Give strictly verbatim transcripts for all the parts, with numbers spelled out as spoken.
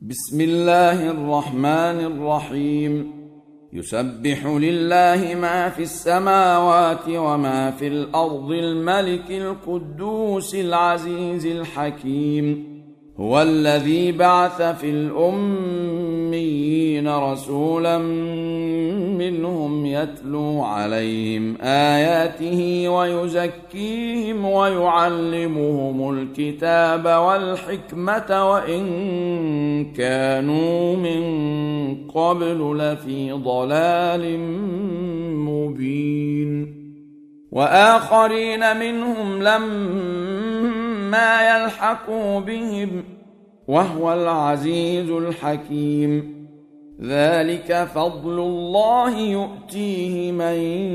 بسم الله الرحمن الرحيم. يسبح لله ما في السماوات وما في الأرض الملك القدوس العزيز الحكيم. هو الذي بعث في الأميين رسولا منهم يتلو عليهم آياته ويزكيهم ويعلمهم الكتاب والحكمة وإن كانوا من قبل لفي ضلال مبين. وآخرين منهم لما يلحقوا بهم وهو العزيز الحكيم. ذلك فضل الله يؤتيه من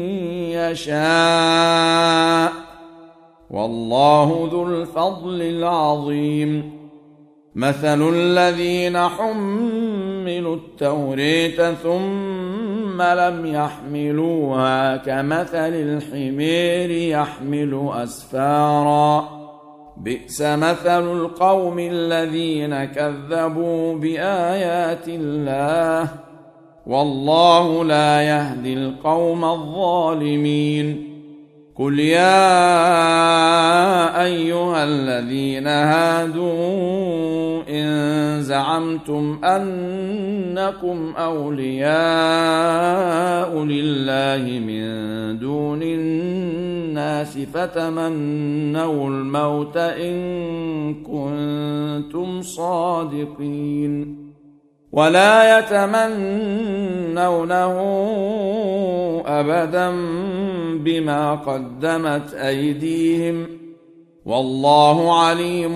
يشاء والله ذو الفضل العظيم. مثل الذين حملوا التوراة ثم لم يحملوها كمثل الحمير يحمل أسفارا بئس مثل القوم الذين كذبوا بآيات الله والله لا يهدي القوم الظالمين. قل يا أيها الذين هادوا إن زعمتم أنكم أولياء لله من دون الناس فتمنوا الموت إن كنتم صادقين ولا يتمنونه أبدا بما قدمت أيديهم والله عليم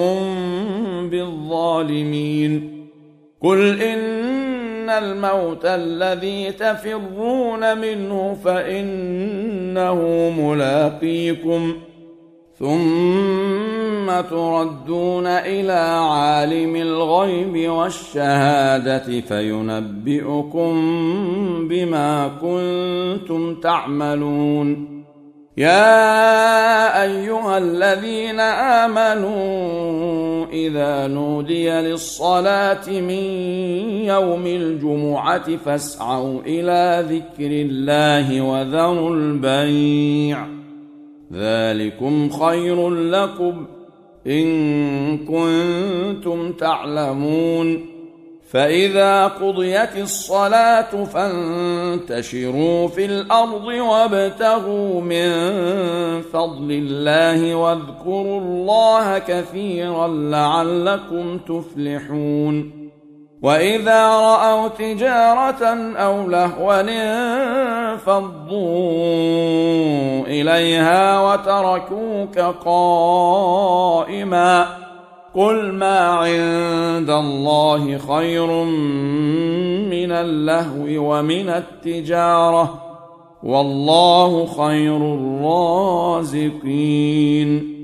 بالظالمين. قل إن الموت الذي تفرون منه فإنه ملاقيكم ثم تردون إلى عالم الغيب والشهادة فينبئكم بما كنتم تعملون. يا أيها الذين آمنوا إذا نودي للصلاة من يوم الجمعة فاسعوا إلى ذكر الله وذروا البيع ذلكم خير لكم إن كنتم تعلمون. فإذا قضيت الصلاة فانتشروا في الأرض وابتغوا من فضل الله واذكروا الله كثيرا لعلكم تفلحون. وإذا رأوا تجارة أو لهوا انفضوا إليها وتركوك قائما قل ما عند الله خير من اللهو ومن التجارة والله خير الرازقين.